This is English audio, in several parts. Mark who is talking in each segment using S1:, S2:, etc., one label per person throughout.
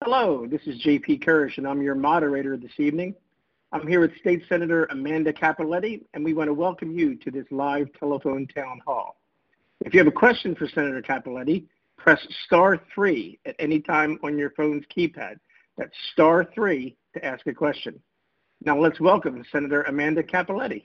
S1: Hello, this is J.P. Kirsch, and I'm your moderator this evening. I'm here with State Senator Amanda Cappelletti, and we want to welcome you to this live telephone town hall. If you have a question for Senator Cappelletti, press *3 at any time on your phone's keypad. That's *3 to ask a question. Now let's welcome Senator Amanda Cappelletti.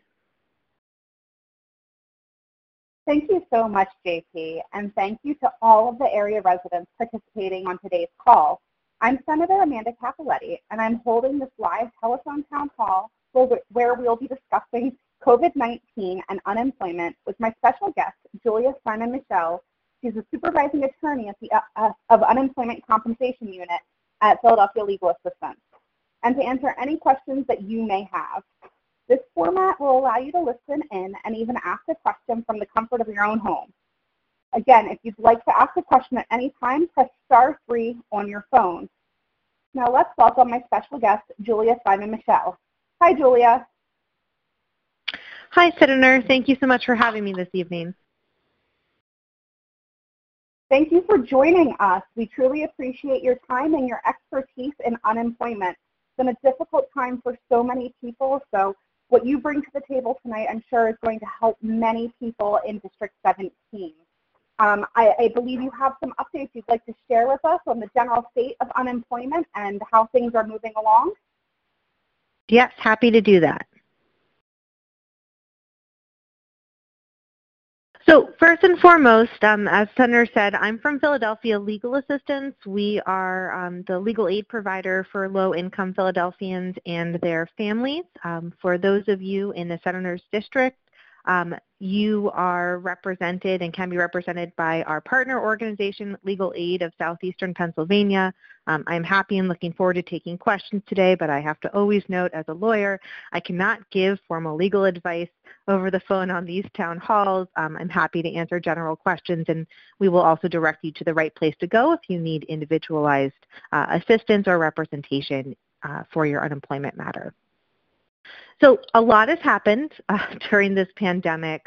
S2: Thank you so much, JP, and thank you to all of the area residents participating on today's call. I'm Senator Amanda Cappelletti, and I'm holding this live telephone town hall where we'll be discussing COVID-19 and unemployment with my special guest, Julia Simon Michel. She's a supervising attorney at the Unemployment Compensation Unit at Philadelphia Legal Assistance, and to answer any questions that you may have. This format will allow you to listen in and even ask a question from the comfort of your own home. Again, if you'd like to ask a question at any time, press *3 on your phone. Now let's welcome my special guest, Julia Simon Michel. Hi, Julia.
S3: Hi, Senator. Thank you so much for having me this evening.
S2: Thank you for joining us. We truly appreciate your time and your expertise in unemployment. It's been a difficult time for so many people, so what you bring to the table tonight, I'm sure, is going to help many people in District 17. I believe you have some updates you'd like to share with us on the general state of unemployment and how things are moving along.
S3: Yes, happy to do that. So first and foremost, as Senator said, I'm from Philadelphia Legal Assistance. We are the legal aid provider for low-income Philadelphians and their families. For those of you in the Senator's District, you are represented and can be represented by our partner organization, Legal Aid of Southeastern Pennsylvania. I'm happy and looking forward to taking questions today, but I have to always note as a lawyer, I cannot give formal legal advice over the phone on these town halls. I'm happy to answer general questions, and we will also direct you to the right place to go if you need individualized assistance or representation for your unemployment matter. So a lot has happened during this pandemic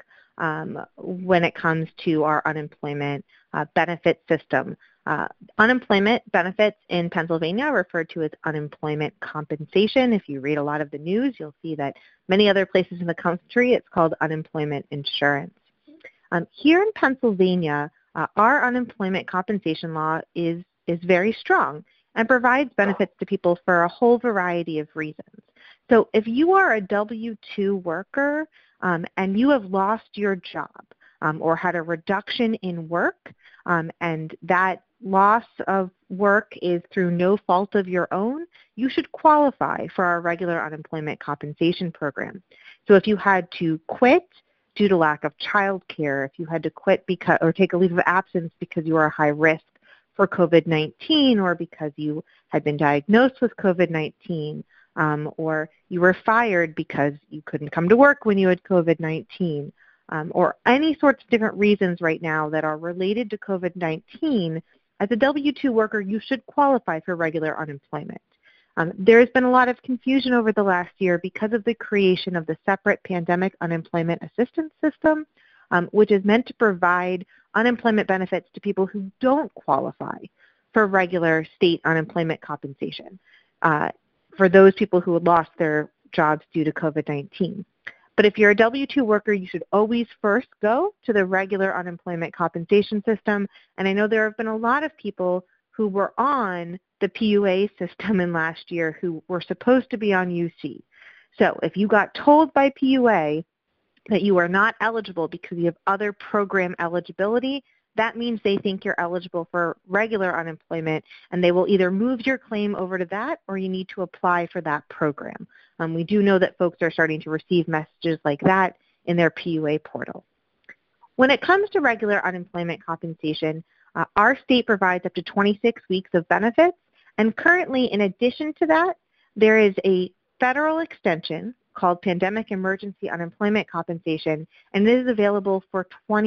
S3: when it comes to our unemployment benefit system. Unemployment benefits in Pennsylvania are referred to as unemployment compensation. If you read a lot of the news, you'll see that many other places in the country it's called unemployment insurance. Here in Pennsylvania, our unemployment compensation law is very strong and provides benefits to people for a whole variety of reasons. So if you are a W-2 worker and you have lost your job or had a reduction in work, and that loss of work is through no fault of your own, you should qualify for our regular unemployment compensation program. So if you had to quit due to lack of child care, if you had to quit or take a leave of absence because you are high risk for COVID-19 or because you had been diagnosed with COVID-19, or you were fired because you couldn't come to work when you had COVID-19, or any sorts of different reasons right now that are related to COVID-19, as a W-2 worker, you should qualify for regular unemployment. There has been a lot of confusion over the last year because of the creation of the separate pandemic unemployment assistance system, which is meant to provide unemployment benefits to people who don't qualify for regular state unemployment compensation, for those people who had lost their jobs due to COVID-19. But if you're a W-2 worker, you should always first go to the regular unemployment compensation system. And I know there have been a lot of people who were on the PUA system in last year who were supposed to be on UC. So if you got told by PUA that you are not eligible because you have other program eligibility, that means they think you're eligible for regular unemployment, and they will either move your claim over to that or you need to apply for that program. We do know that folks are starting to receive messages like that in their PUA portal. When it comes to regular unemployment compensation, our state provides up to 26 weeks of benefits, and currently, in addition to that, there is a federal extension called Pandemic Emergency Unemployment Compensation, and it is available for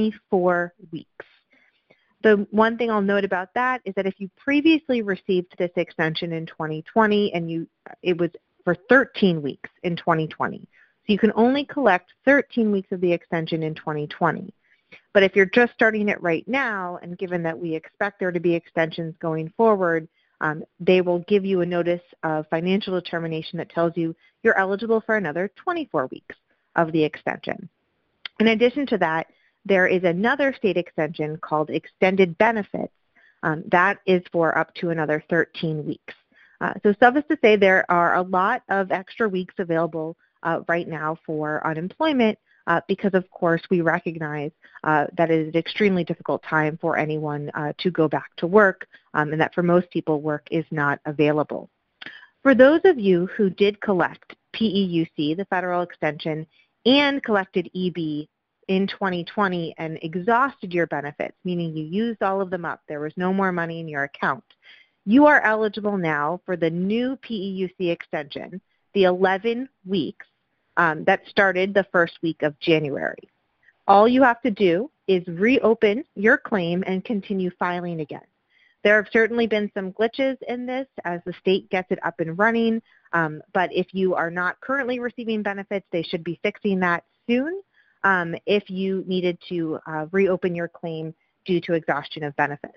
S3: 24 weeks. The one thing I'll note about that is that if you previously received this extension in 2020 and it was for 13 weeks in 2020. So you can only collect 13 weeks of the extension in 2020. But if you're just starting it right now, and given that we expect there to be extensions going forward, they will give you a notice of financial determination that tells you you're eligible for another 24 weeks of the extension. In addition to that, there is another state extension called extended benefits. That is for up to another 13 weeks. So suffice to say, there are a lot of extra weeks available right now for unemployment because, of course, we recognize that it is an extremely difficult time for anyone to go back to work, and that for most people, work is not available. For those of you who did collect PEUC, the federal extension, and collected EB in 2020 and exhausted your benefits, meaning you used all of them up, there was no more money in your account, you are eligible now for the new PEUC extension, the 11 weeks that started the first week of January. All you have to do is reopen your claim and continue filing again. There have certainly been some glitches in this as the state gets it up and running, but if you are not currently receiving benefits, they should be fixing that soon if you needed to reopen your claim due to exhaustion of benefits.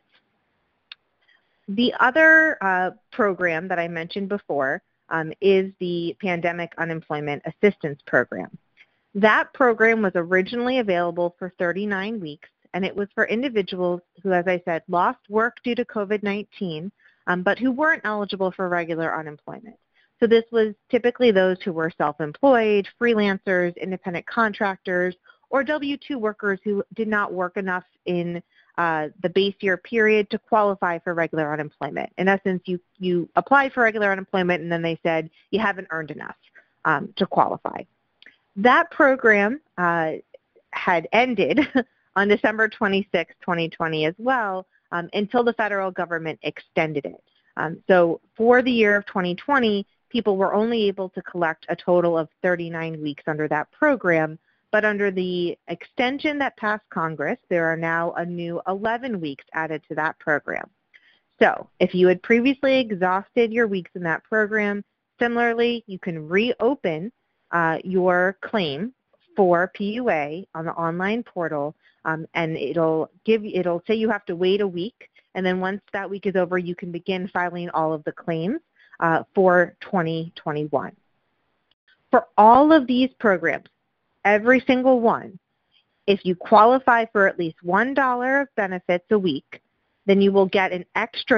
S3: The other program that I mentioned before is the Pandemic Unemployment Assistance Program. That program was originally available for 39 weeks, and it was for individuals who, as I said, lost work due to COVID-19, but who weren't eligible for regular unemployment. So this was typically those who were self-employed, freelancers, independent contractors, or W-2 workers who did not work enough in the base year period to qualify for regular unemployment. In essence, you applied for regular unemployment and then they said you haven't earned enough to qualify. That program had ended on December 26, 2020 as well until the federal government extended it. So for the year of 2020, people were only able to collect a total of 39 weeks under that program, but under the extension that passed Congress, there are now a new 11 weeks added to that program. So if you had previously exhausted your weeks in that program, similarly, you can reopen your claim for PUA on the online portal, and it'll say you have to wait a week, and then once that week is over, you can begin filing all of the claims for 2021. For all of these programs, every single one, if you qualify for at least $1 of benefits a week, then you will get an extra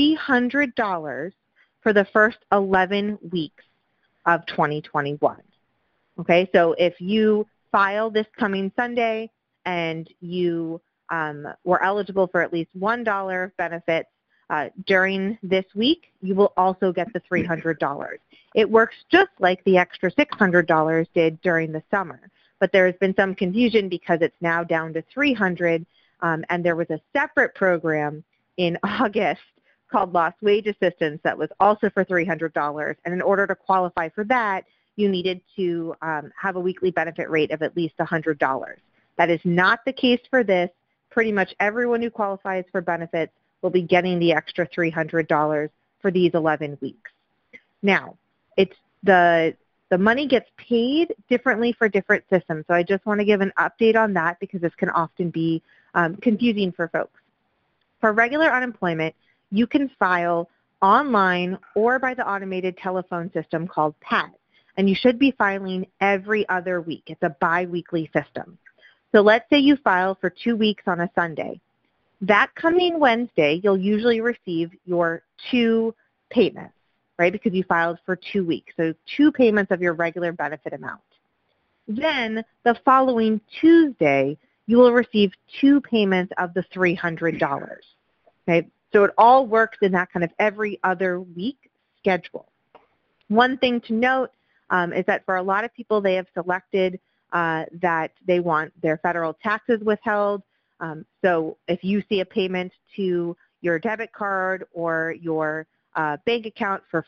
S3: $300 for the first 11 weeks of 2021. Okay, so if you file this coming Sunday and you were eligible for at least $1 of benefits during this week, you will also get the $300. It works just like the extra $600 did during the summer, but there has been some confusion because it's now down to $300, and there was a separate program in August called Lost Wage Assistance that was also for $300, and in order to qualify for that, you needed to have a weekly benefit rate of at least $100. That is not the case for this. Pretty much everyone who qualifies for benefits will be getting the extra $300 for these 11 weeks. Now, it's the money gets paid differently for different systems, so I just want to give an update on that because this can often be confusing for folks. For regular unemployment, you can file online or by the automated telephone system called PAT, and you should be filing every other week. It's a biweekly system. So let's say you file for 2 weeks on a Sunday. That coming Wednesday, you'll usually receive your 2 payments, right, because you filed for 2 weeks. So 2 payments of your regular benefit amount. Then the following Tuesday, you will receive 2 payments of the $300. Okay? So it all works in that kind of every other week schedule. One thing to note is that for a lot of people, they have selected that they want their federal taxes withheld. So if you see a payment to your debit card or your bank account for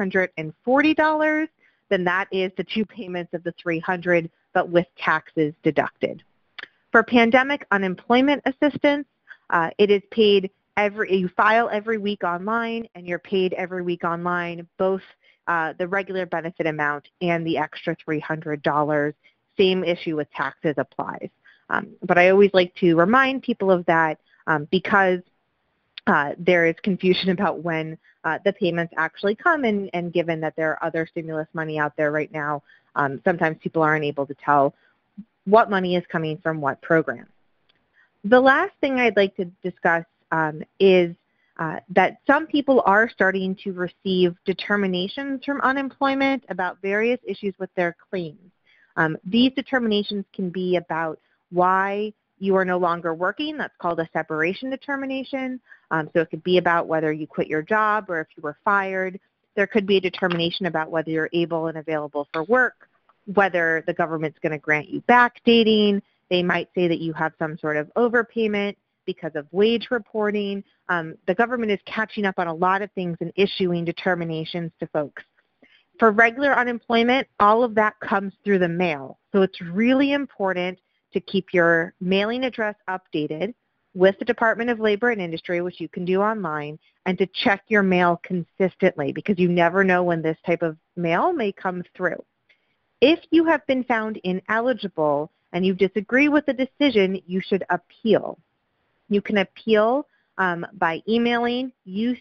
S3: $540, then that is the 2 payments of the $300, but with taxes deducted. For pandemic unemployment assistance, it is paid you file every week online, and you're paid every week online, both the regular benefit amount and the extra $300. Same issue with taxes applies. But I always like to remind people of that because there is confusion about when the payments actually come, and given that there are other stimulus money out there right now, sometimes people aren't able to tell what money is coming from what program. The last thing I'd like to discuss is that some people are starting to receive determinations from unemployment about various issues with their claims. These determinations can be about why you are no longer working. That's called a separation determination. So it could be about whether you quit your job or if you were fired. There could be a determination about whether you're able and available for work, whether the government's going to grant you backdating. They might say that you have some sort of overpayment because of wage reporting. The government is catching up on a lot of things and issuing determinations to folks. For regular unemployment, all of that comes through the mail. So it's really important to keep your mailing address updated with the Department of Labor and Industry, which you can do online, and to check your mail consistently because you never know when this type of mail may come through. If you have been found ineligible and you disagree with the decision, you should appeal. You can appeal by emailing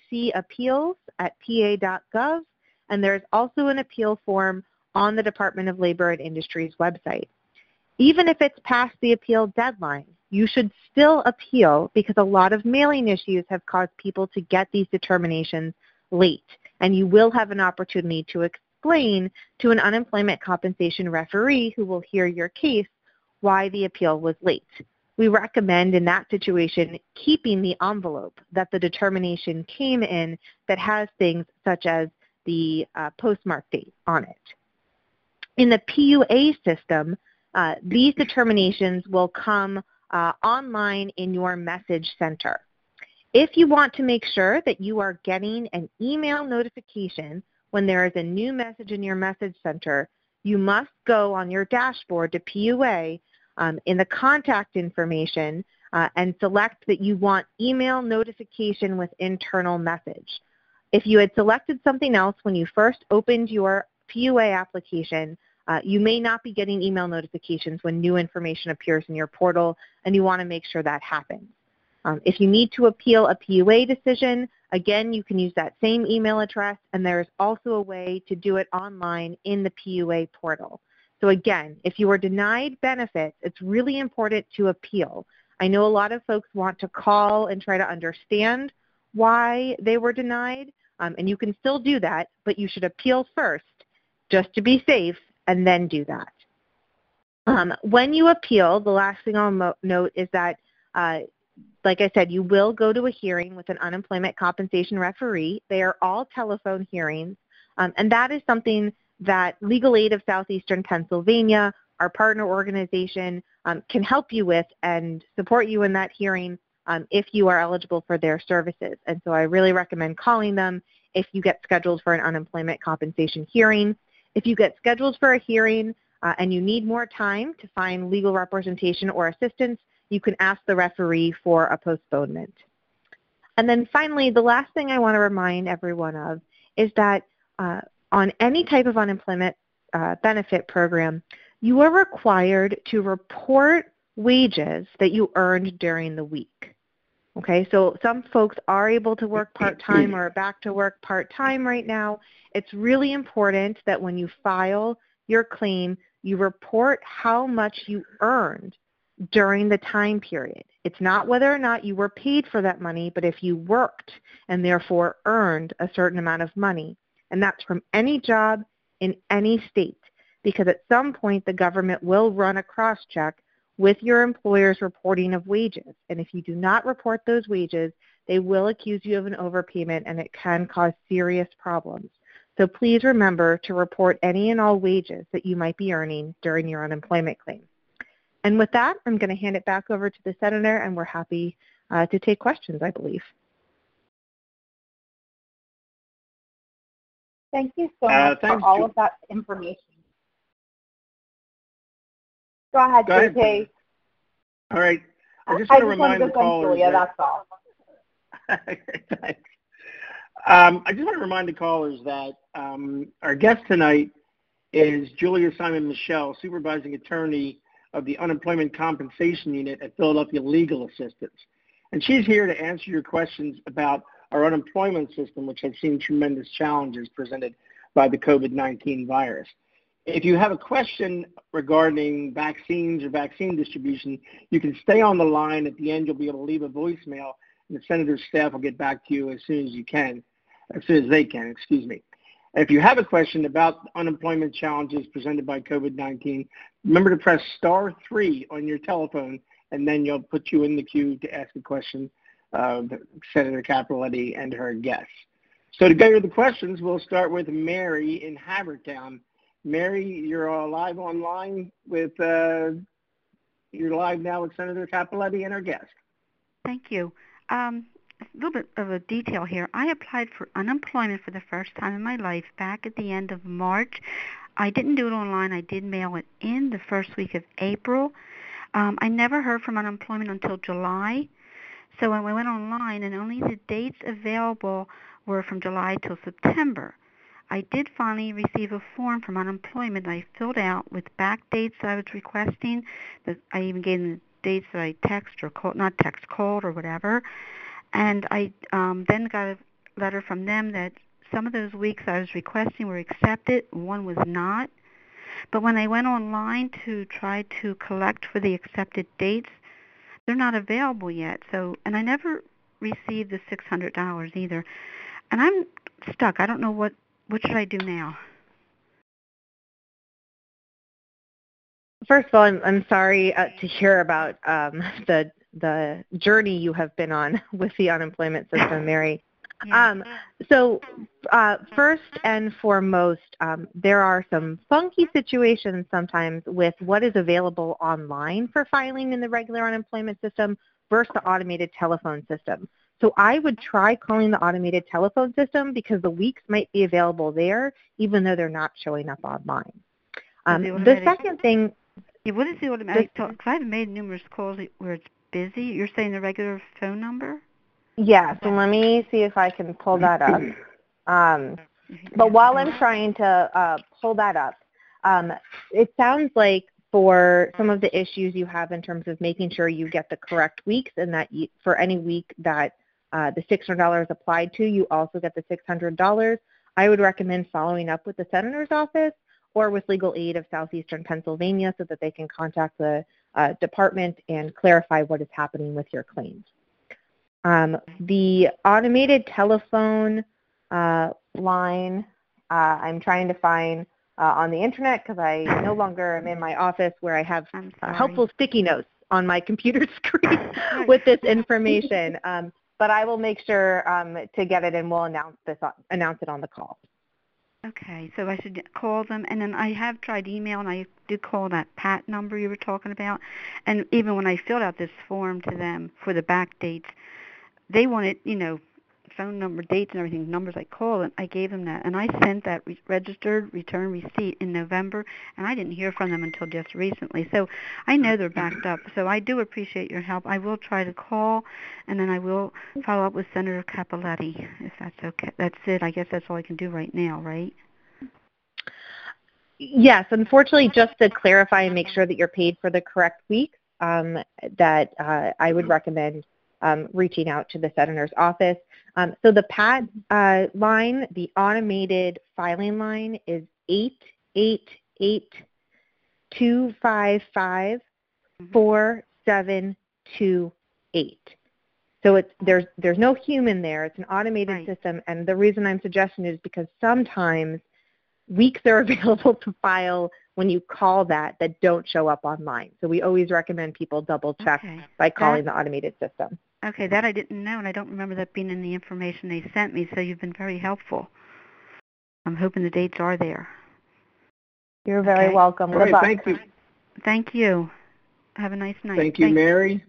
S3: ucappeals@pa.gov, and there's also an appeal form on the Department of Labor and Industry's website. Even if it's past the appeal deadline, you should still appeal because a lot of mailing issues have caused people to get these determinations late, and you will have an opportunity to explain to an unemployment compensation referee who will hear your case why the appeal was late. We recommend in that situation keeping the envelope that the determination came in that has things such as the postmark date on it. In the PUA system, these determinations will come online in your message center. If you want to make sure that you are getting an email notification when there is a new message in your message center, you must go on your dashboard to PUA in the contact information and select that you want email notification with internal message. If you had selected something else when you first opened your PUA application, you may not be getting email notifications when new information appears in your portal, and you want to make sure that happens. If you need to appeal a PUA decision, again, you can use that same email address, and there's also a way to do it online in the PUA portal. So again, if you are denied benefits, it's really important to appeal. I know a lot of folks want to call and try to understand why they were denied, and you can still do that, but you should appeal first just to be safe and then do that. When you appeal, the last thing I'll note is that, like I said, you will go to a hearing with an unemployment compensation referee. They are all telephone hearings, and that is something that Legal Aid of Southeastern Pennsylvania, our partner organization, can help you with and support you in that hearing if you are eligible for their services. And so I really recommend calling them if you get scheduled for an unemployment compensation hearing. If you get scheduled for a hearing and you need more time to find legal representation or assistance, you can ask the referee for a postponement. And then finally, the last thing I want to remind everyone of is that on any type of unemployment benefit program, you are required to report wages that you earned during the week. Okay, so some folks are able to work part-time or are back to work part-time right now. It's really important that when you file your claim, you report how much you earned during the time period. It's not whether or not you were paid for that money, but if you worked and therefore earned a certain amount of money. And that's from any job in any state, because at some point the government will run a cross-check with your employer's reporting of wages. And if you do not report those wages, they will accuse you of an overpayment, and it can cause serious problems. So please remember to report any and all wages that you might be earning during your unemployment claim. And with that, I'm going to hand it back over to the Senator, and we're happy to take questions, I believe.
S2: Thank you so much for all of that information. Go ahead, JP.
S1: All right. I just want to remind the callers.
S2: That's all.
S1: Thanks. I just want to remind the callers that our guest tonight is Julia Simon Michelle, supervising attorney of the Unemployment Compensation Unit at Philadelphia Legal Assistance. and she's here to answer your questions about our unemployment system, which has seen tremendous challenges presented by the COVID-19 virus. If you have a question regarding vaccines or vaccine distribution, you can stay on the line. At the end, you'll be able to leave a voicemail, and the Senator's staff will get back to you as soon as they can. If you have a question about unemployment challenges presented by COVID-19, remember to press *3 on your telephone, and then you'll put you in the queue to ask a question of Senator Cappelletti and her guests. So to go to the questions, we'll start with Mary in Havertown. Mary, you're live online with, you're live now with Senator Cappelletti and our guest.
S4: Thank you. A little bit of a detail here. I applied for unemployment for the first time in my life back at the end of March. I didn't do it online. I did mail it in the first week of April. I never heard from unemployment until July. So when we went online, and only the dates available were from July till September. I did finally receive a form from unemployment that I filled out with back dates that I was requesting. I even gave them the dates that I called or whatever. And I then got a letter from them that some of those weeks I was requesting were accepted, one was not. But when I went online to try to collect for the accepted dates, they're not available yet. So, and I never received the $600 either. And I'm stuck. I don't know what should I do now?
S3: First of all, I'm sorry to hear about the journey you have been on with the unemployment system, Mary.
S4: Yeah.
S3: First and foremost, there are some funky situations sometimes with what is available online for filing in the regular unemployment system versus the automated telephone system. So I would try calling the automated telephone system because the weeks might be available there, even though they're not showing up online. The second thing...
S4: Yeah, what is the automatic? Because I've made numerous calls where it's busy. You're saying the regular phone number?
S3: Yeah, so let me see if I can pull that up. But while I'm trying to pull that up, it sounds like for some of the issues you have in terms of making sure you get the correct weeks and that for any week that the $600 applied to, you also get the $600, I would recommend following up with the Senator's office or with Legal Aid of Southeastern Pennsylvania so that they can contact the department and clarify what is happening with your claims. The automated telephone line, I'm trying to find on the internet because I no longer am in my office where I have helpful sticky notes on my computer screen with this information. But I will make sure to get it, and we'll announce it on the call.
S4: Okay, so I should call them, and then I have tried email, and I did call that PAT number you were talking about, and even when I filled out this form to them for the back dates, they wanted, phone number, dates, and everything, numbers I called, and I gave them that, and I sent that registered return receipt in November, and I didn't hear from them until just recently, so I know they're backed up, so I do appreciate your help. I will try to call, and then I will follow up with Senator Cappelletti, if that's okay. That's it. I guess that's all I can do right now, right?
S3: Yes, unfortunately, just to clarify and make sure that you're paid for the correct week, that I would recommend reaching out to the Senator's office. So the PAT line, the automated filing line, is 888-255-4728. So there's no human there. It's an automated system, and the reason I'm suggesting it is because sometimes weeks are available to file when you call that don't show up online. So we always recommend people double check by calling the automated system.
S4: Okay, that I didn't know, and I don't remember that being in the information they sent me, so you've been very helpful. I'm hoping the dates are there.
S3: You're very welcome.
S1: All right, thank you.
S4: Thank you. Have a nice night.
S1: Thank you, Mary.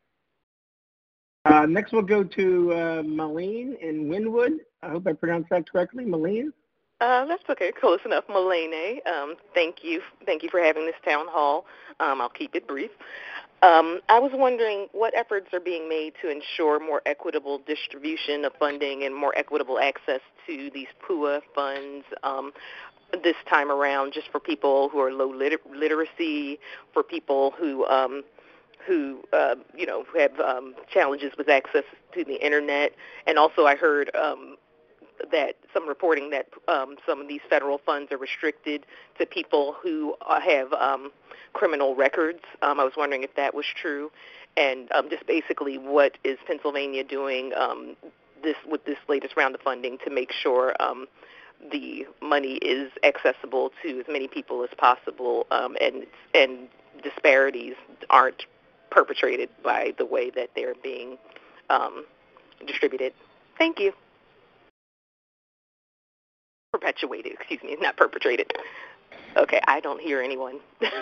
S1: Next we'll go to Malene in Wynwood. I hope I pronounced that correctly. Malene?
S5: That's okay. Close enough. Malene. Thank you for having this town hall. I'll keep it brief. I was wondering what efforts are being made to ensure more equitable distribution of funding and more equitable access to these PUA funds this time around, just for people who are low literacy, for people who who have challenges with access to the internet. And also I heard that some reporting that some of these federal funds are restricted to people who have criminal records. I was wondering if that was true, and just basically what is Pennsylvania doing with this latest round of funding to make sure the money is accessible to as many people as possible, and disparities aren't perpetrated by the way that they're being distributed. Thank you. Perpetuated, excuse me, not perpetrated. Okay, I don't hear anyone.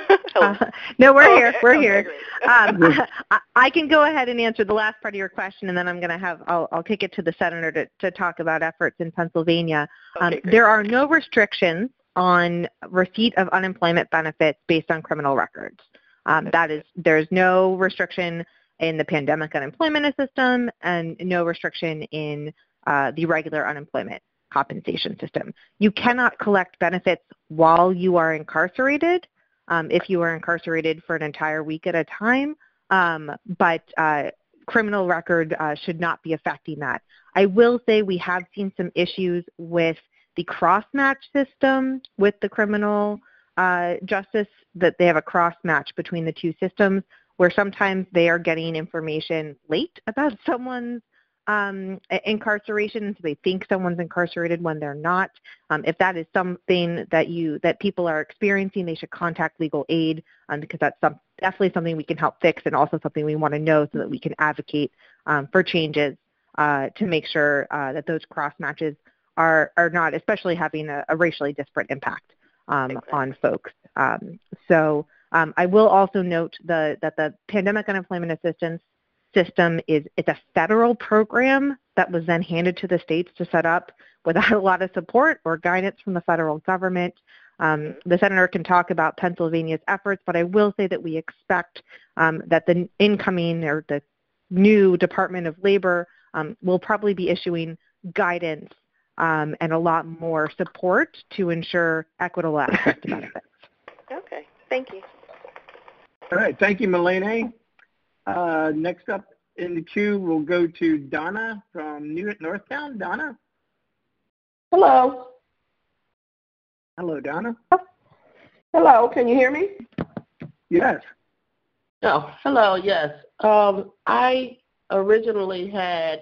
S3: No, we're here. We're here.
S5: Great.
S3: I can go ahead and answer the last part of your question, and then I'm going to I'll kick it to the senator to talk about efforts in Pennsylvania. There are no restrictions on receipt of unemployment benefits based on criminal records. There's no restriction in the pandemic unemployment system and no restriction in the regular unemployment compensation system. You cannot collect benefits while you are incarcerated, if you are incarcerated for an entire week at a time, but criminal record should not be affecting that. I will say we have seen some issues with the cross-match system with the criminal justice, that they have a cross-match between the two systems where sometimes they are getting information late about someone's incarceration, so they think someone's incarcerated when they're not. If that is something that people are experiencing, they should contact legal aid, because that's definitely something we can help fix, and also something we want to know so that we can advocate for changes to make sure that those cross matches are not, especially having a racially disparate impact on folks. So I will also note that the Pandemic Unemployment Assistance system it's a federal program that was then handed to the states to set up without a lot of support or guidance from the federal government. The senator can talk about Pennsylvania's efforts, but I will say that we expect that the incoming or the new Department of Labor will probably be issuing guidance and a lot more support to ensure equitable access to benefits.
S5: Okay, thank you.
S1: All right, thank you, Malene. Next up in the queue, we'll go to Donna from Northtown. Donna?
S6: Hello.
S1: Hello, Donna.
S6: Hello, can you hear me?
S1: Yes.
S6: Oh, hello, yes. I originally had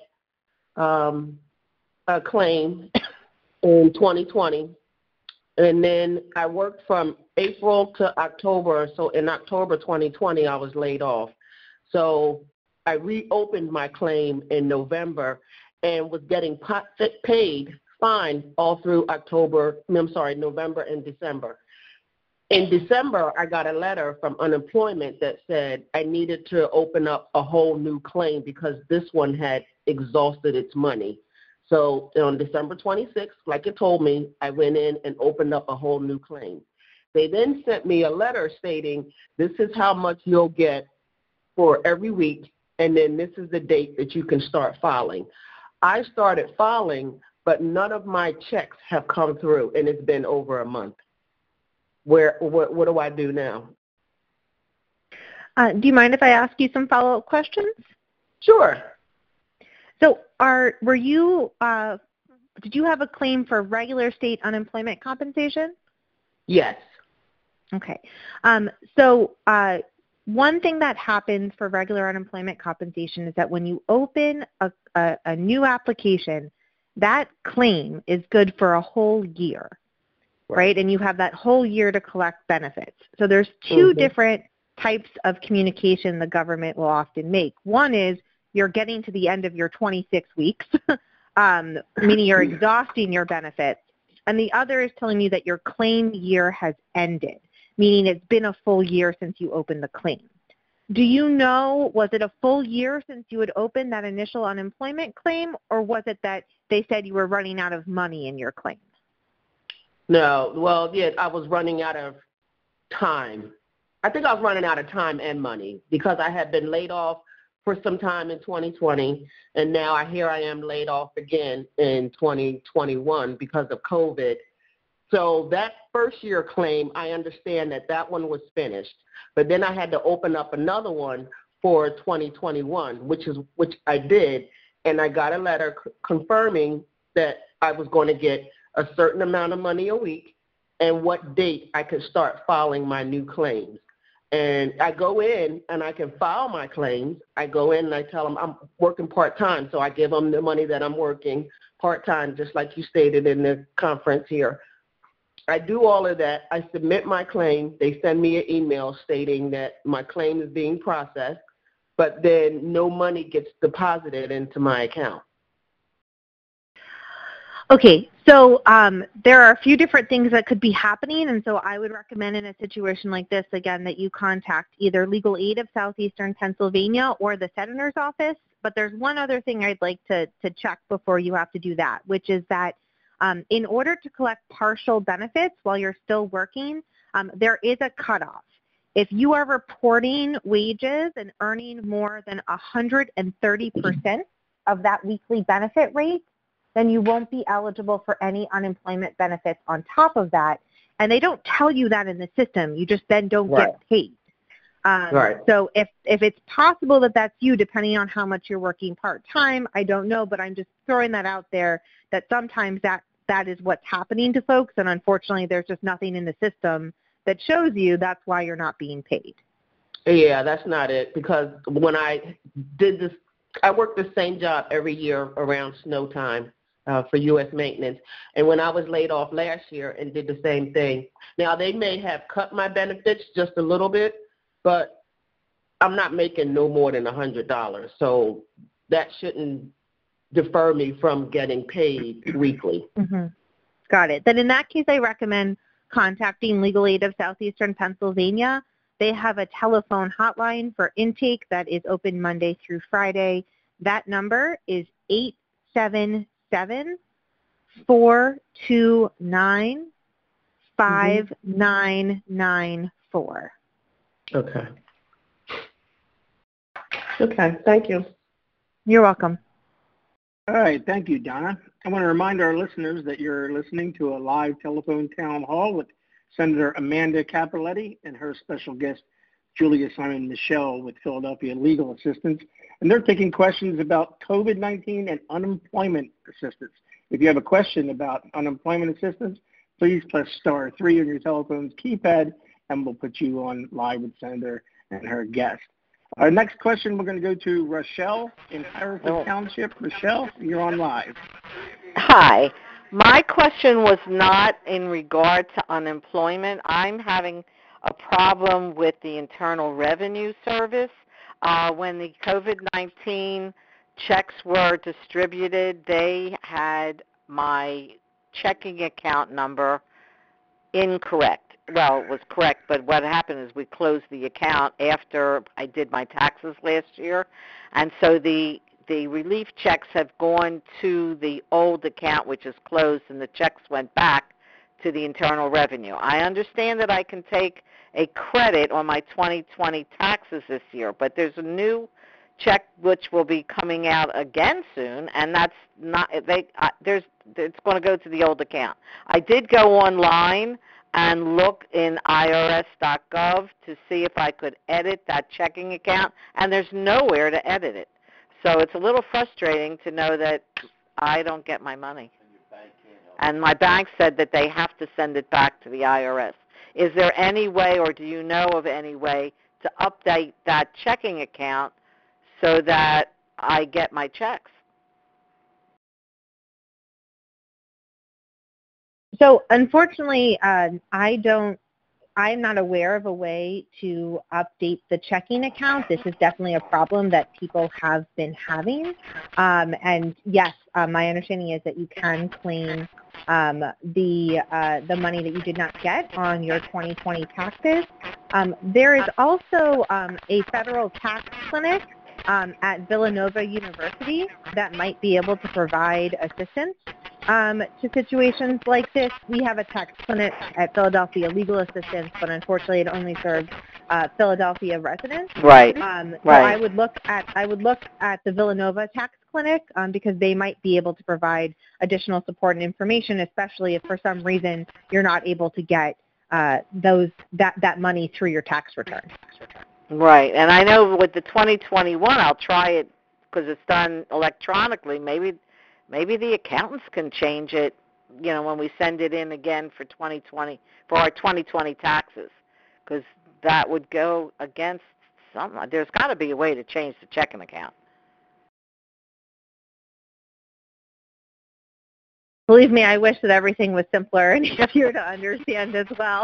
S6: a claim in 2020, and then I worked from April to October. So in October 2020, I was laid off. So I reopened my claim in November and was getting fine all through November and December. In December, I got a letter from unemployment that said I needed to open up a whole new claim because this one had exhausted its money. So on December 26th, like it told me, I went in and opened up a whole new claim. They then sent me a letter stating this is how much you'll get for every week, and then this is the date that you can start filing. I started filing, but none of my checks have come through, and it's been over a month. What do I do now?
S3: Do you mind if I ask you some follow-up questions?
S6: Sure.
S3: So did you have a claim for regular state unemployment compensation?
S6: Yes.
S3: Okay. So one thing that happens for regular unemployment compensation is that when you open a new application, that claim is good for a whole year, right? And you have that whole year to collect benefits. So there's two different types of communication the government will often make. One is you're getting to the end of your 26 weeks, meaning you're exhausting your benefits. And the other is telling you that your claim year has ended, meaning it's been a full year since you opened the claim. Do you know, was it a full year since you had opened that initial unemployment claim, or was it that they said you were running out of money in your claim?
S6: No, well, yeah, I was running out of time. I think I was running out of time and money because I had been laid off for some time in 2020, and now here I am laid off again in 2021 because of COVID. So that first year claim, I understand that one was finished, but then I had to open up another one for 2021, which I did, and I got a letter confirming that I was going to get a certain amount of money a week and what date I could start filing my new claims. And I go in and I can file my claims. I go in and I tell them I'm working part-time, so I give them the money that I'm working part-time, just like you stated in the conference here. I do all of that. I submit my claim. They send me an email stating that my claim is being processed, but then no money gets deposited into my account.
S3: Okay, so there are a few different things that could be happening, and so I would recommend in a situation like this, again, that you contact either Legal Aid of Southeastern Pennsylvania or the Senator's office. But there's one other thing I'd like to check before you have to do that, which is that in order to collect partial benefits while you're still working, there is a cutoff. If you are reporting wages and earning more than 130% of that weekly benefit rate, then you won't be eligible for any unemployment benefits on top of that. And they don't tell you that in the system. You just then don't get paid. So if it's possible that that's you, depending on how much you're working part-time, I don't know, but I'm just throwing that out there that sometimes that is what's happening to folks, and unfortunately there's just nothing in the system that shows you that's why you're not being paid.
S6: Yeah, that's not it, because when I did this, I worked the same job every year around snow time for U.S. maintenance, and when I was laid off last year and did the same thing. Now, they may have cut my benefits just a little bit, but I'm not making no more than $100, so that shouldn't defer me from getting paid weekly.
S3: Mm-hmm. Got it. Then in that case, I recommend contacting Legal Aid of Southeastern Pennsylvania. They have a telephone hotline for intake that is open Monday through Friday. That number is 877-429-5994.
S6: Okay. Okay, thank you.
S3: You're welcome.
S1: All right, thank you, Donna. I want to remind our listeners that you're listening to a live telephone town hall with Senator Amanda Cappelletti and her special guest, Julia Simon Michel with Philadelphia Legal Assistance. And they're taking questions about COVID-19 and unemployment assistance. If you have a question about unemployment assistance, please press *3 on your telephone's keypad, and we'll put you on live with Senator and her guest. Our next question, we're going to go to Rochelle in Hereford Township. Rochelle, you're on live.
S7: Hi. My question was not in regard to unemployment. I'm having a problem with the Internal Revenue Service. When the COVID-19 checks were distributed, they had my checking account number incorrect. Well, it was correct, but what happened is we closed the account after I did my taxes last year, and so the relief checks have gone to the old account, which is closed, and the checks went back to the Internal Revenue. I understand that I can take a credit on my 2020 taxes this year, but there's a new check which will be coming out again soon, and that's not it's going to go to the old account. I did go online and look in irs.gov to see if I could edit that checking account, and there's nowhere to edit it. So it's a little frustrating to know that I don't get my money. And my bank said that they have to send it back to the IRS. Is there any way, or do you know of any way, to update that checking account so that I get my checks?
S3: So unfortunately, I'm not aware of a way to update the checking account. This is definitely a problem that people have been having. And yes, my understanding is that you can claim the money that you did not get on your 2020 taxes. There is also a federal tax clinic at Villanova University that might be able to provide assistance to situations like this. We have a tax clinic at Philadelphia Legal Assistance, but unfortunately it only serves Philadelphia residents.
S7: Right.
S3: So I would look at the Villanova tax clinic because they might be able to provide additional support and information, especially if for some reason you're not able to get that money through your tax return.
S7: Right, and I know with the 2021, I'll try it because it's done electronically. Maybe the accountants can change it, when we send it in again for 2020 for our 2020 taxes, because that would go against some. There's got to be a way to change the checking account.
S3: Believe me, I wish that everything was simpler and easier to understand as well.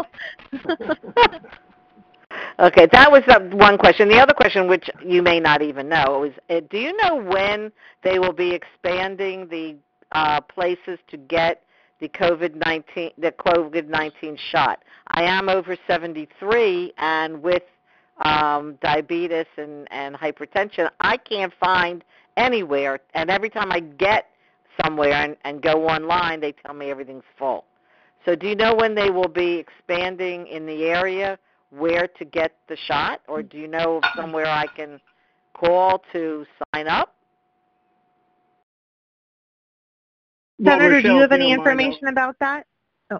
S7: Okay, that was one question. The other question, which you may not even know, is do you know when they will be expanding the places to get the COVID-19 shot? I am over 73, and with diabetes and hypertension, I can't find anywhere. And every time I get somewhere and go online, they tell me everything's full. So do you know when they will be expanding in the area where to get the shot, or do you know of somewhere I can call to sign up?
S3: Senator, Rochelle, do you have any information about that? Oh.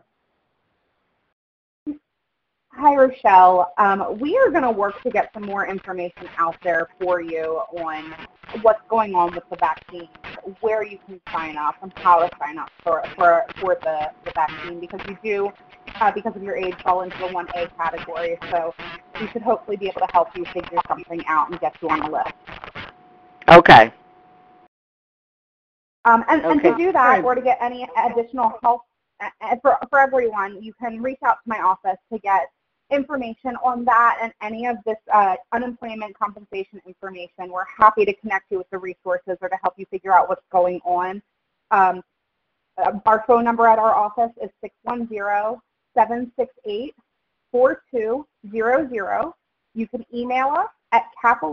S2: Hi, Rochelle. We are going to work to get some more information out there for you on what's going on with the vaccine, where you can sign up, and how to sign up for the vaccine, because you do, because of your age, fall into the 1A category. So we should hopefully be able to help you figure something out and get you on the list.
S7: Okay.
S2: And to do that, or to get any additional help for everyone, you can reach out to my office to get information on that and any of this unemployment compensation information. We're happy to connect you with the resources or to help you figure out what's going on. Our phone number at our office is 610-768-4200. You can email us at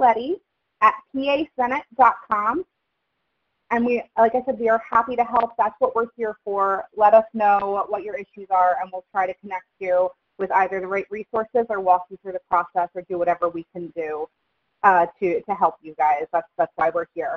S2: capoletti@pasenate.com. And we, like I said, we are happy to help. That's what we're here for. Let us know what your issues are, and we'll try to connect you with either the right resources or walk you through the process or do whatever we can do to help you guys. That's why we're here.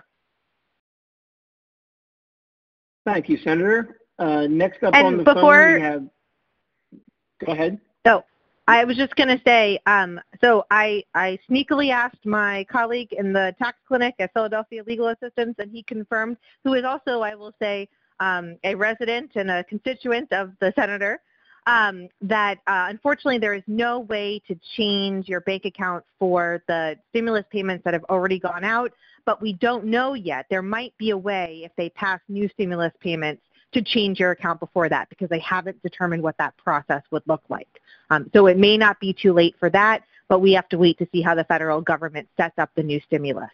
S1: Thank you, Senator. Next up on the phone, we have. Go ahead.
S3: So I was just going to say, so I sneakily asked my colleague in the tax clinic at Philadelphia Legal Assistance, and he confirmed, who is also, I will say, a resident and a constituent of the senator, that unfortunately there is no way to change your bank account for the stimulus payments that have already gone out, but we don't know yet. There might be a way, if they pass new stimulus payments, to change your account before that, because they haven't determined what that process would look like. So it may not be too late for that, but we have to wait to see how the federal government sets up the new stimulus.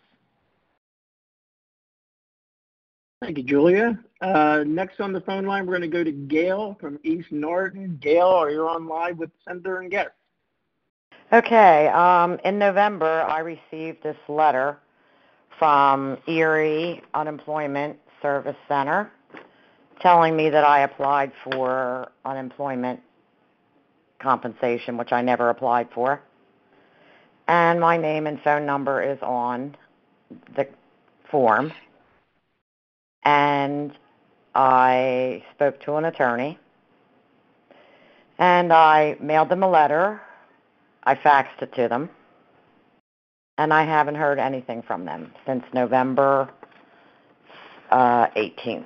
S1: Thank you, Julia. Next on the phone line, we're going to go to Gail from East Norton. Gail, are you on live with Senator and guest?
S8: Okay. In November, I received this letter from Erie Unemployment Service Center telling me that I applied for unemployment compensation, which I never applied for. And my name and phone number is on the form. And I spoke to an attorney, and I mailed them a letter. I faxed it to them, and I haven't heard anything from them since November 18th.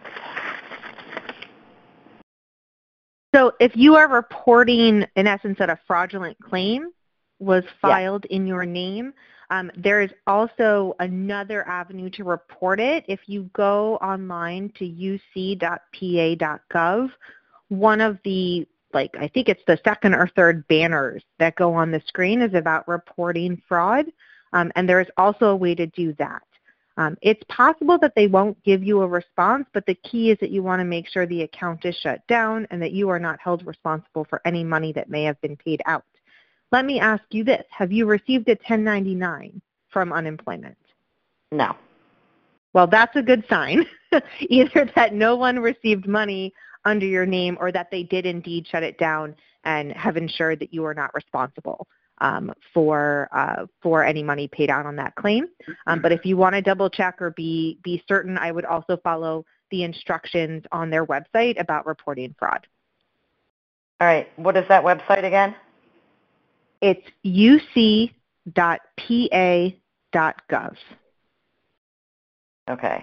S3: So if you are reporting, in essence, that a fraudulent claim was filed in your name, there is also another avenue to report it. If you go online to uc.pa.gov, one of the, I think it's the second or third banners that go on the screen is about reporting fraud, and there is also a way to do that. It's possible that they won't give you a response, but the key is that you want to make sure the account is shut down and that you are not held responsible for any money that may have been paid out. Let me ask you this. Have you received a 1099 from unemployment?
S8: No.
S3: Well, that's a good sign. Either that no one received money under your name or that they did indeed shut it down and have ensured that you are not responsible for any money paid out on that claim. But if you want to double check or be certain, I would also follow the instructions on their website about reporting fraud.
S8: All right. What is that website again?
S3: It's uc.pa.gov.
S8: Okay.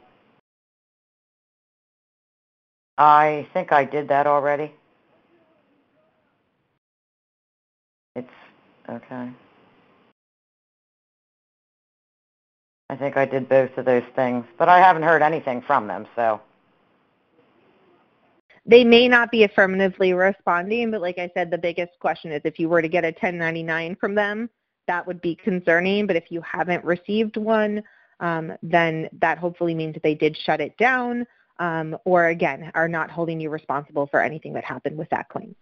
S8: I think I did that already. It's okay. I think I did both of those things, but I haven't heard anything from them, so.
S3: They may not be affirmatively responding, but like I said, the biggest question is if you were to get a 1099 from them, that would be concerning. But if you haven't received one, then that hopefully means that they did shut it down or, again, are not holding you responsible for anything that happened with that claim.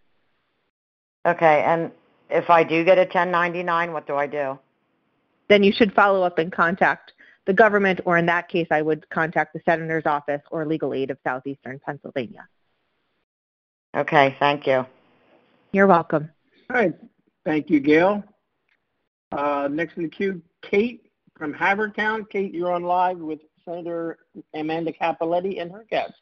S8: Okay, and if I do get a 1099, what do I do?
S3: Then you should follow up and contact the government, or in that case, I would contact the Senator's office or Legal Aid of Southeastern Pennsylvania.
S8: Okay, thank you.
S3: You're welcome.
S1: All right. Thank you, Gail. Next in the queue, Kate from Havertown. Kate, you're on live with Senator Amanda Cappelletti and her guest.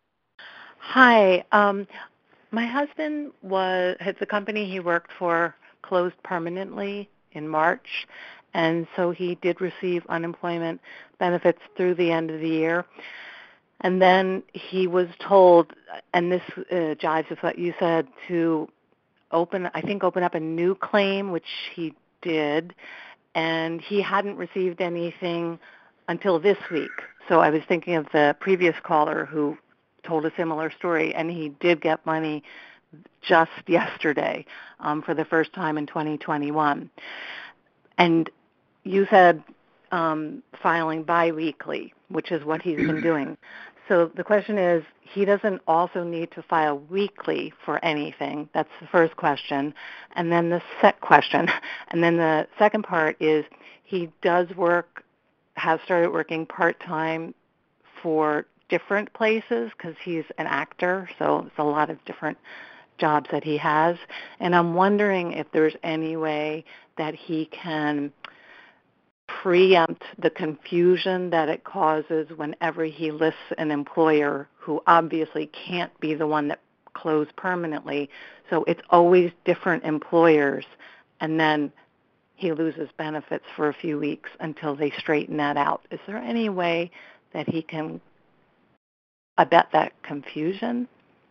S9: Hi. My husband had the company he worked for closed permanently in March, and so he did receive unemployment benefits through the end of the year. And then he was told, and this jives with what you said, to open up a new claim, which he did, and he hadn't received anything until this week. So I was thinking of the previous caller who told a similar story, and he did get money just yesterday for the first time in 2021. And you said filing biweekly, which is what he's been doing. So the question is, he doesn't also need to file weekly for anything. That's the first question. And then the second part is he has started working part-time for different places because he's an actor, so it's a lot of different jobs that he has. And I'm wondering if there's any way that he can preempt the confusion that it causes whenever he lists an employer who obviously can't be the one that closed permanently. So it's always different employers, and then he loses benefits for a few weeks until they straighten that out. Is there any way that he can abet that confusion?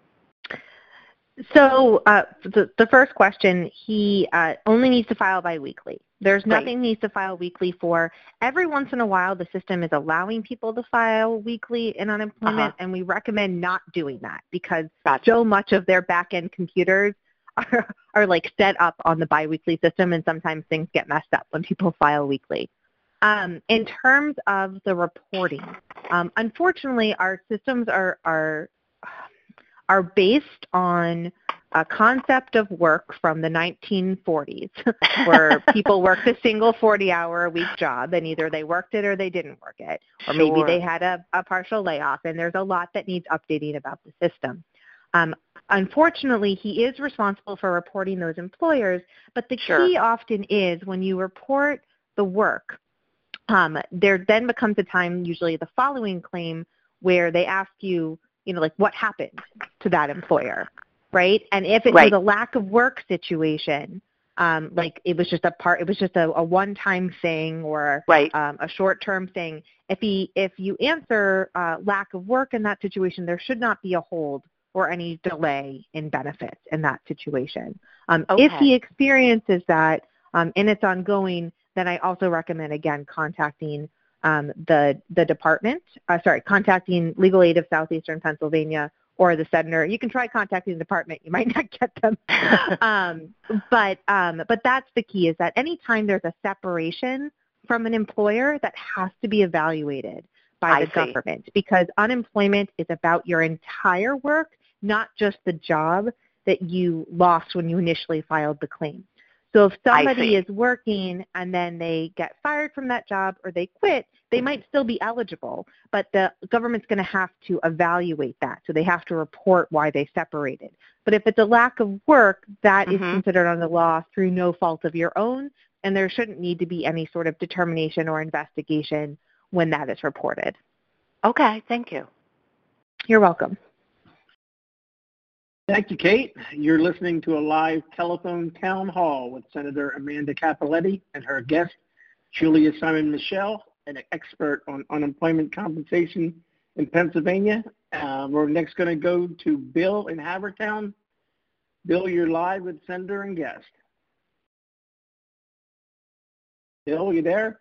S3: So the first question, he only needs to file biweekly. There's nothing he needs to file weekly for. Every once in a while, the system is allowing people to file weekly in unemployment, and we recommend not doing that because so much of their back-end computers are like set up on the biweekly system, and sometimes things get messed up when people file weekly. In terms of the reporting, unfortunately, our systems are based on a concept of work from the 1940s where people worked a single 40-hour-a-week job, and either they worked it or they didn't work it, or maybe they had a partial layoff, and there's a lot that needs updating about the system. Unfortunately, he is responsible for reporting those employers, but the key often is when you report the work, there then becomes a time, usually the following claim, where they ask you, like what happened to that employer, right? And if it was a lack of work situation, like it was just a one-time thing or a short-term thing, if you answer lack of work in that situation, there should not be a hold or any delay in benefits in that situation. If he experiences that and it's ongoing, then I also recommend, again, contacting the department, contacting Legal Aid of Southeastern Pennsylvania or the Senator. You can try contacting the department. You might not get them. But that's the key, is that anytime there's a separation from an employer, that has to be evaluated by the government, because unemployment is about your entire work, not just the job that you lost when you initially filed the claim. So if somebody is working and then they get fired from that job or they quit, they might still be eligible, but the government's going to have to evaluate that. So they have to report why they separated. But if it's a lack of work, that is considered under the law through no fault of your own, and there shouldn't need to be any sort of determination or investigation when that is reported.
S9: Okay, thank you.
S3: You're welcome.
S1: Thank you, Kate. You're listening to a live telephone town hall with Senator Amanda Cappelletti and her guest, Julia Simon Michel, an expert on unemployment compensation in Pennsylvania. We're next going to go to Bill in Havertown. Bill, you're live with Senator and guest. Bill, you there?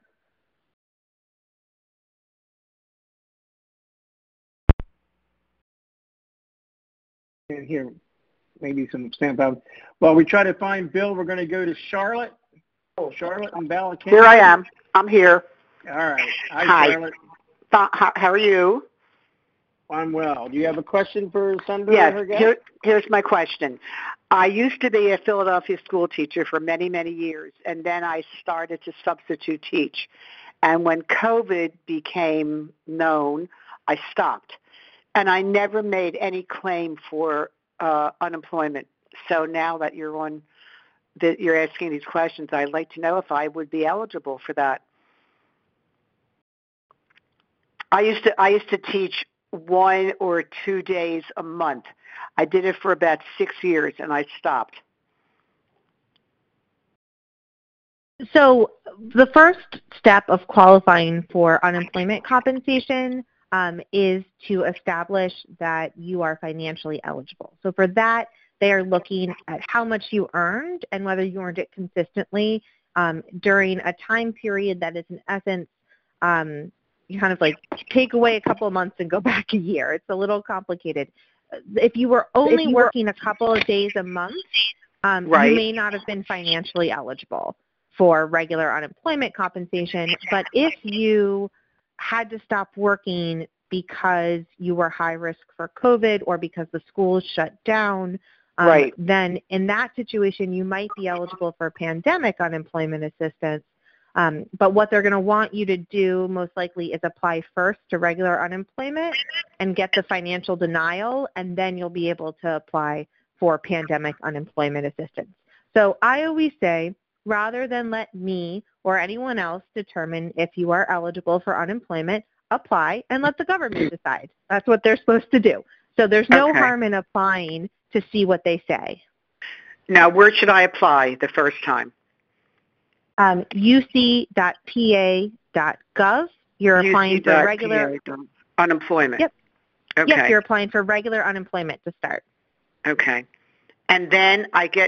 S1: And here, maybe some stamp out. While we try to find Bill, we're going to go to Charlotte. Charlotte and Bala County.
S10: Here I am. I'm here.
S1: All right. Hi. Charlotte.
S10: How are you?
S1: I'm well. Do you have a question for Senator?
S10: Yes. Here's my question. I used to be a Philadelphia school teacher for many, many years, and then I started to substitute teach. And when COVID became known, I stopped. And I never made any claim for unemployment. So now that you're asking these questions, I'd like to know if I would be eligible for that. I used to teach 1 or 2 days a month. I did it for about 6 years, and I stopped.
S3: So the first step of qualifying for unemployment compensation is to establish that you are financially eligible. So for that, they are looking at how much you earned and whether you earned it consistently during a time period that is, in essence, you kind of like take away a couple of months and go back a year. It's a little complicated. If you were only working a couple of days a month,
S10: right,
S3: you may not have been financially eligible for regular unemployment compensation. But if you had to stop working because you were high risk for COVID or because the schools shut down,
S10: right,
S3: then in that situation you might be eligible for pandemic unemployment assistance. But what they're going to want you to do most likely is apply first to regular unemployment and get the financial denial, and then you'll be able to apply for pandemic unemployment assistance. So I always say, rather than let me or anyone else determine if you are eligible for unemployment, apply and let the government decide. That's what they're supposed to do. So there's no harm in applying to see what they say.
S10: Now, where should I apply the first time?
S3: UC.pa.gov. You're applying for regular
S10: unemployment.
S3: Yep.
S10: Okay.
S3: Yep, you're applying for regular unemployment to start.
S10: Okay. And then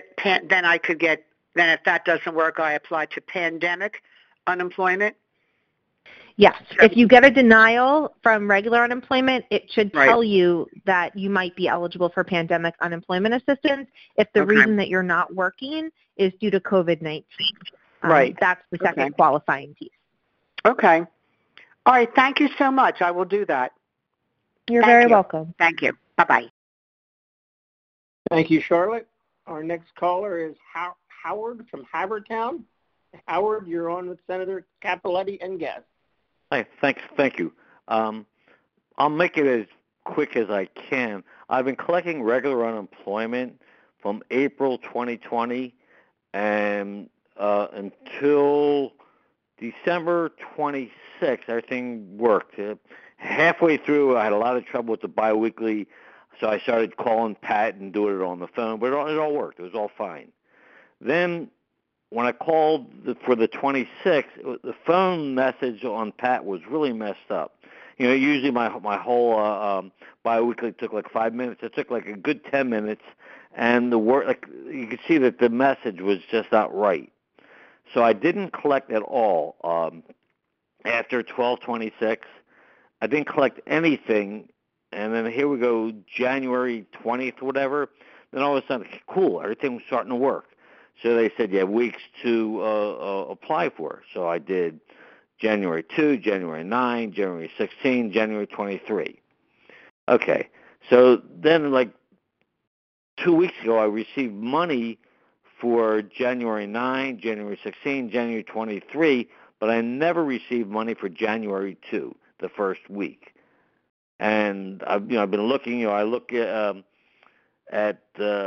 S10: then if that doesn't work, I apply to pandemic unemployment?
S3: Yes. If you get a denial from regular unemployment, it should tell you that you might be eligible for pandemic unemployment assistance if the reason that you're not working is due to COVID-19.
S10: Right.
S3: That's the second qualifying piece.
S10: Okay. All right. Thank you so much. I will do that.
S3: You're very welcome.
S10: Thank you. Bye-bye.
S1: Thank you, Charlotte. Our next caller is Howard from Havertown. Howard, you're on with Senator Cappelletti and guest.
S11: Hi, thank you. I'll make it as quick as I can. I've been collecting regular unemployment from April 2020 and until December 26th. Everything worked. Halfway through, I had a lot of trouble with the biweekly, so I started calling Pat and doing it on the phone, but it all worked. It was all fine. Then when I called for the 26th, the phone message on Pat was really messed up. You know, usually my whole biweekly took like 5 minutes. It took like a good 10 minutes, and the word, like, you could see that the message was just not right. So I didn't collect at all. After 12/26, I didn't collect anything, and then here we go, January 20th, whatever. Then all of a sudden, cool, everything was starting to work. So they said you have weeks to apply for. So I did January 2, January 9, January 16, January 23. Okay. So then, like 2 weeks ago, I received money for January 9, January 16, January 23, but I never received money for January 2, the first week. And I've been looking. I look at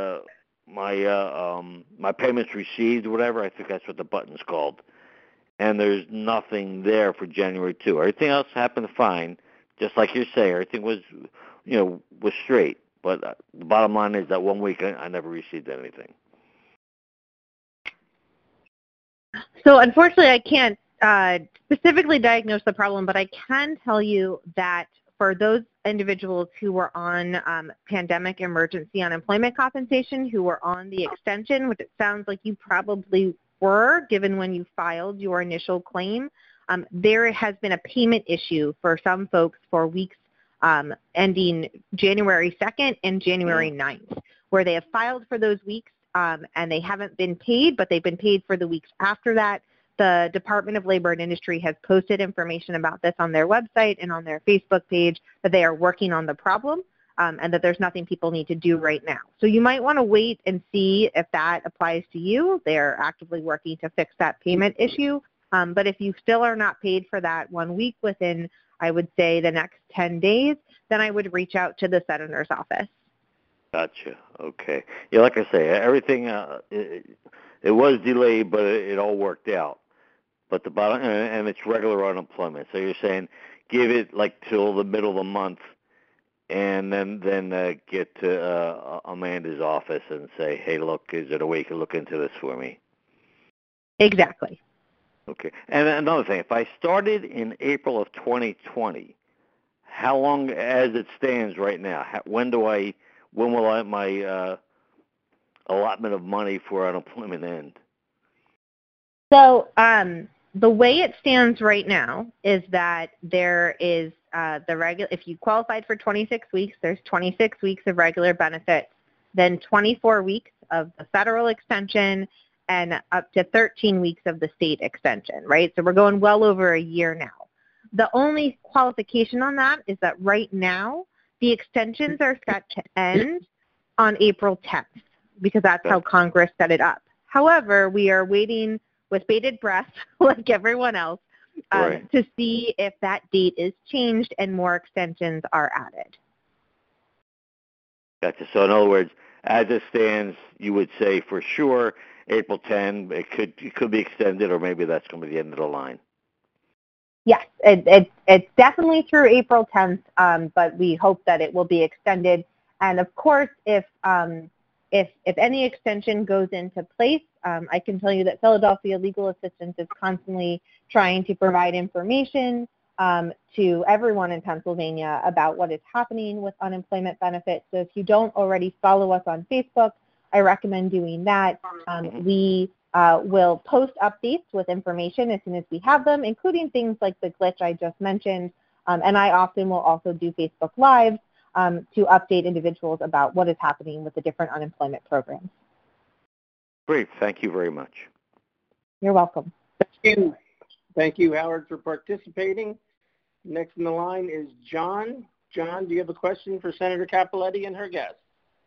S11: my payments received, whatever. I think that's what the button's called. And there's nothing there for January 2. Everything else happened fine, just like you're saying. Everything was straight. But the bottom line is that 1 week I never received anything.
S3: So unfortunately, I can't specifically diagnose the problem, but I can tell you that for those individuals who were on pandemic emergency unemployment compensation, who were on the extension, which it sounds like you probably were, given when you filed your initial claim, there has been a payment issue for some folks for weeks ending January 2nd and January 9th, where they have filed for those weeks and they haven't been paid, but they've been paid for the weeks after that. The Department of Labor and Industry has posted information about this on their website and on their Facebook page that they are working on the problem and that there's nothing people need to do right now. So you might want to wait and see if that applies to you. They're actively working to fix that payment issue. But if you still are not paid for that 1 week within, I would say, the next 10 days, then I would reach out to the senator's office.
S11: Gotcha. Okay. Yeah, like I say, everything, it was delayed, but it all worked out. But the bottom, and it's regular unemployment. So you're saying give it like till the middle of the month, and then get to Amanda's office and say, hey, look, is there a way you can look into this for me?
S3: Exactly.
S11: Okay. And another thing, if I started in April of 2020, how long, as it stands right now, when will my allotment of money for unemployment end?
S3: So the way it stands right now is that there is if you qualified for 26 weeks, there's 26 weeks of regular benefits, then 24 weeks of the federal extension, and up to 13 weeks of the state extension, right? So we're going well over a year now. The only qualification on that is that right now the extensions are set to end on April 10th because that's how Congress set it up. However, we are waiting with bated breath, like everyone else, to see if that date is changed and more extensions are added.
S11: Gotcha. So in other words, as it stands, you would say for sure April 10, it could be extended, or maybe that's going to be the end of the line.
S3: Yes, it's definitely through April 10th, but we hope that it will be extended. And of course, if any extension goes into place, I can tell you that Philadelphia Legal Assistance is constantly trying to provide information to everyone in Pennsylvania about what is happening with unemployment benefits. So if you don't already follow us on Facebook, I recommend doing that. We will post updates with information as soon as we have them, including things like the glitch I just mentioned. And I often will also do Facebook Lives to update individuals about what is happening with the different unemployment programs.
S11: Great. Thank you very much.
S3: You're welcome.
S1: Thank you. Thank you, Howard, for participating. Next in the line is John. John, do you have a question for Senator Cappelletti and her guest?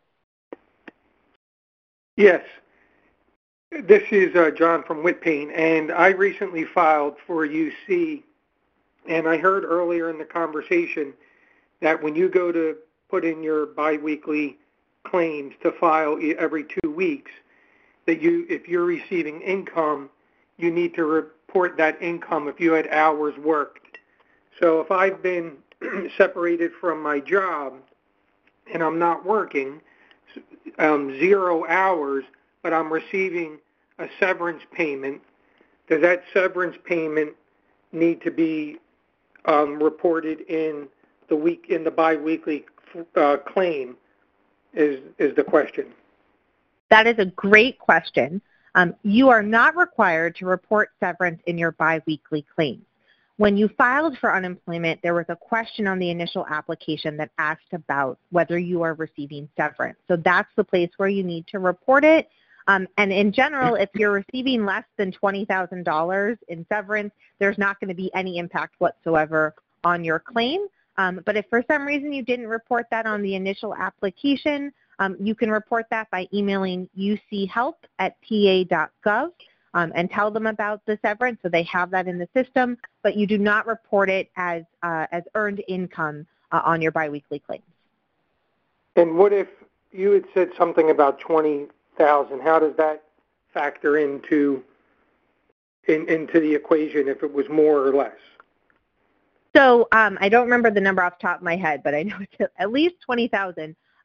S12: Yes. This is John from Whitpain, and I recently filed for UC, and I heard earlier in the conversation that when you go to put in your biweekly claims to file every 2 weeks, that if you're receiving income, you need to report that income if you had hours worked. So if I've been separated from my job and I'm not working, 0 hours, but I'm receiving a severance payment, does that severance payment need to be reported in the biweekly claim? Is the question.
S3: That is a great question. You are not required to report severance in your biweekly claims. When you filed for unemployment, there was a question on the initial application that asked about whether you are receiving severance. So that's the place where you need to report it. And in general, if you're receiving less than $20,000 in severance, there's not going to be any impact whatsoever on your claim. But if for some reason you didn't report that on the initial application, you can report that by emailing uchelp@pa.gov and tell them about the severance so they have that in the system, but you do not report it as earned income on your biweekly claims.
S12: And what if you had said something about 20,000? How does that factor into the equation if it was more or less?
S3: So I don't remember the number off the top of my head, but I know it's at least 20,000.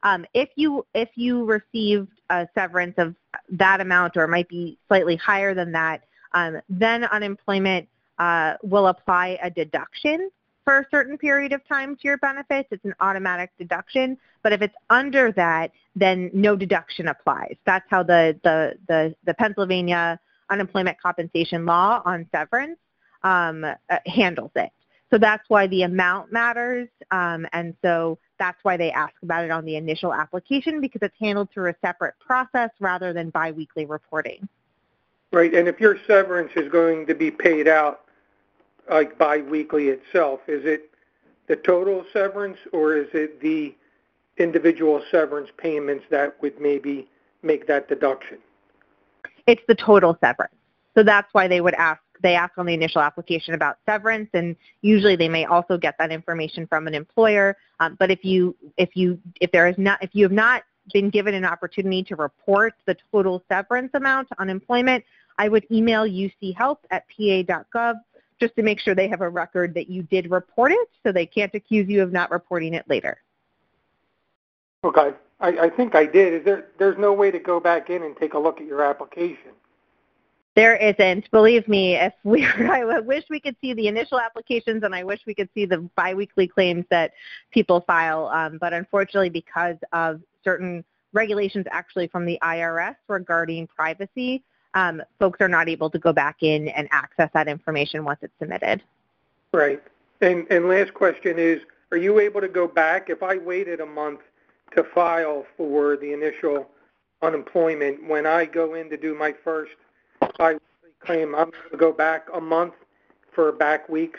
S3: If you received a severance of that amount, or it might be slightly higher than that, then unemployment will apply a deduction for a certain period of time to your benefits. It's an automatic deduction. But if it's under that, then no deduction applies. That's how the Pennsylvania unemployment compensation law on severance handles it. So that's why the amount matters, and so that's why they ask about it on the initial application, because it's handled through a separate process rather than biweekly reporting.
S12: Right, and if your severance is going to be paid out like biweekly itself, is it the total severance, or is it the individual severance payments that would maybe make that deduction?
S3: It's the total severance. So that's why they ask on the initial application about severance, and usually they may also get that information from an employer. But if you have not been given an opportunity to report the total severance amount to unemployment, I would email uchelp@pa.gov just to make sure they have a record that you did report it, so they can't accuse you of not reporting it later.
S12: Okay, I think I did. There's no way to go back in and take a look at your application?
S3: There isn't. Believe me, I wish we could see the initial applications, and I wish we could see the biweekly claims that people file. But unfortunately, because of certain regulations actually from the IRS regarding privacy, folks are not able to go back in and access that information once it's submitted.
S12: Right. And last question is, are you able to go back, if I waited a month to file for the initial unemployment, when I go in to do my first biweekly claim, I'm going to go back a month for back weeks?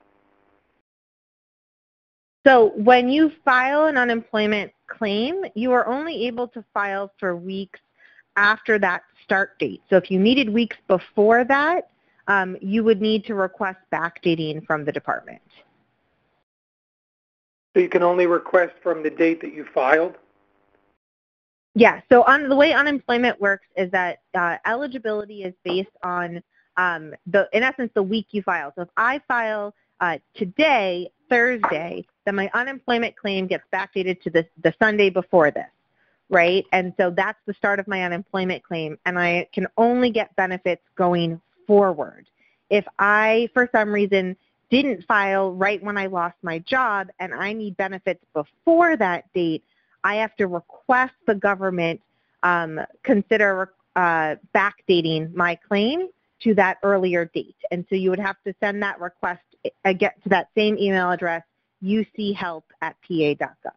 S3: So when you file an unemployment claim, you are only able to file for weeks after that start date. So if you needed weeks before that, you would need to request backdating from the department.
S12: So you can only request from the date that you filed?
S3: Yeah, so the way unemployment works is that eligibility is based on, in essence, the week you file. So if I file today, Thursday, then my unemployment claim gets backdated to the Sunday before this, right? And so that's the start of my unemployment claim, and I can only get benefits going forward. If I, for some reason, didn't file right when I lost my job and I need benefits before that date, I have to request the government consider backdating my claim to that earlier date. And so you would have to send that request get to that same email address, uchelp@pa.gov.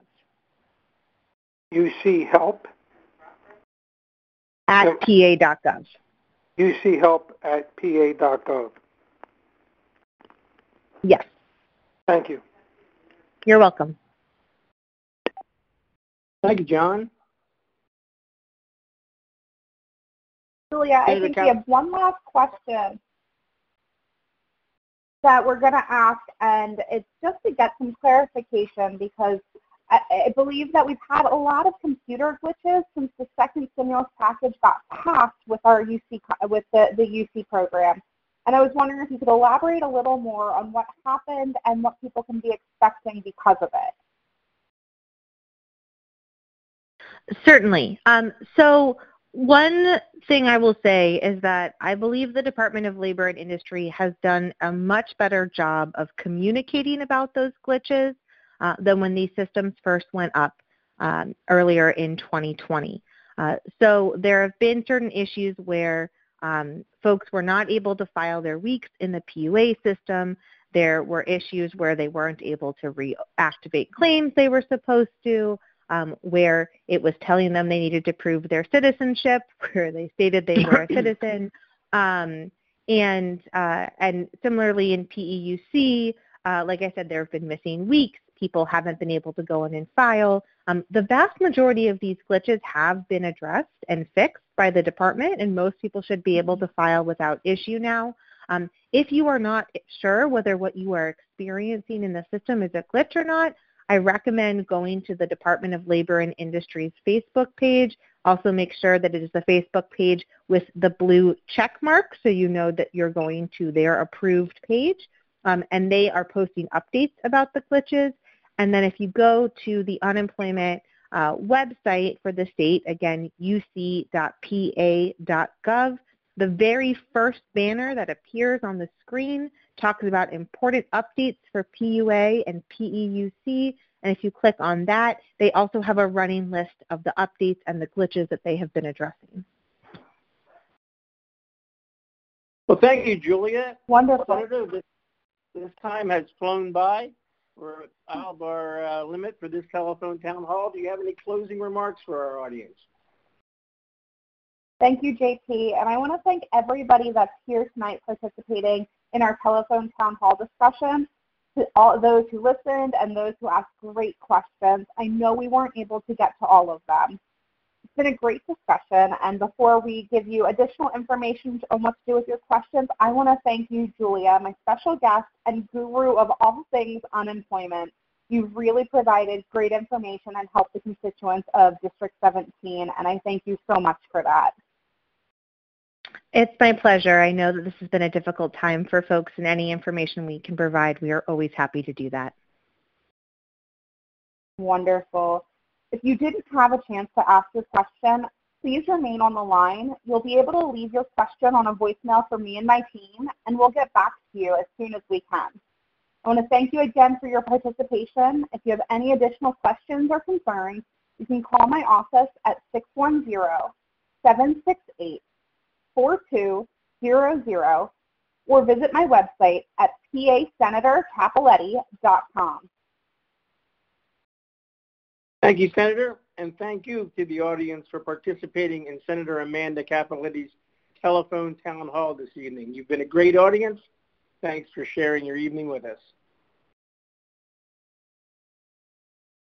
S12: uchelp?
S3: At pa.gov.
S12: uchelp@pa.gov.
S3: Yes.
S12: Thank you.
S3: You're welcome.
S1: Thank you, John.
S2: Julia, I think we have one last question that we're going to ask, and it's just to get some clarification, because I believe that we've had a lot of computer glitches since the second stimulus package got passed with our UC, with the UC program. And I was wondering if you could elaborate a little more on what happened and what people can be expecting because of it.
S3: Certainly. So one thing I will say is that I believe the Department of Labor and Industry has done a much better job of communicating about those glitches than when these systems first went up earlier in 2020. So there have been certain issues where folks were not able to file their weeks in the PUA system. There were issues where they weren't able to reactivate claims they were supposed to, where it was telling them they needed to prove their citizenship, where they stated they were a citizen. And similarly in PEUC, like I said, there have been missing weeks. People haven't been able to go in and file. The vast majority of these glitches have been addressed and fixed by the department, and most people should be able to file without issue now. If you are not sure whether what you are experiencing in the system is a glitch or not, I recommend going to the Department of Labor and Industry's Facebook page. Also make sure that it is the Facebook page with the blue check mark, so you know that you're going to their approved page. And they are posting updates about the glitches. And then if you go to the unemployment website for the state, again, uc.pa.gov. The very first banner that appears on the screen talks about important updates for PUA and PEUC, and if you click on that, they also have a running list of the updates and the glitches that they have been addressing.
S1: Well, thank you, Julia.
S2: Wonderful.
S1: Senator, this time has flown by. We're out of our limit for this telephone town hall. Do you have any closing remarks for our audience?
S2: Thank you, JP. And I want to thank everybody that's here tonight participating in our telephone town hall discussion, to all those who listened and those who asked great questions. I know we weren't able to get to all of them. It's been a great discussion, and before we give you additional information on what to do with your questions, I want to thank you, Julia, my special guest and guru of all things unemployment. You've really provided great information and helped the constituents of District 17, and I thank you so much for that.
S3: It's my pleasure. I know that this has been a difficult time for folks, and any information we can provide, we are always happy to do that.
S2: Wonderful. If you didn't have a chance to ask your question, please remain on the line. You'll be able to leave your question on a voicemail for me and my team, and we'll get back to you as soon as we can. I want to thank you again for your participation. If you have any additional questions or concerns, you can call my office at 610-768-4200 or visit my website at pasenatorcapoletti.com.
S1: Thank you, Senator, and thank you to the audience for participating in Senator Amanda Capoletti's telephone town hall this evening. You've been a great audience. Thanks for sharing your evening with us.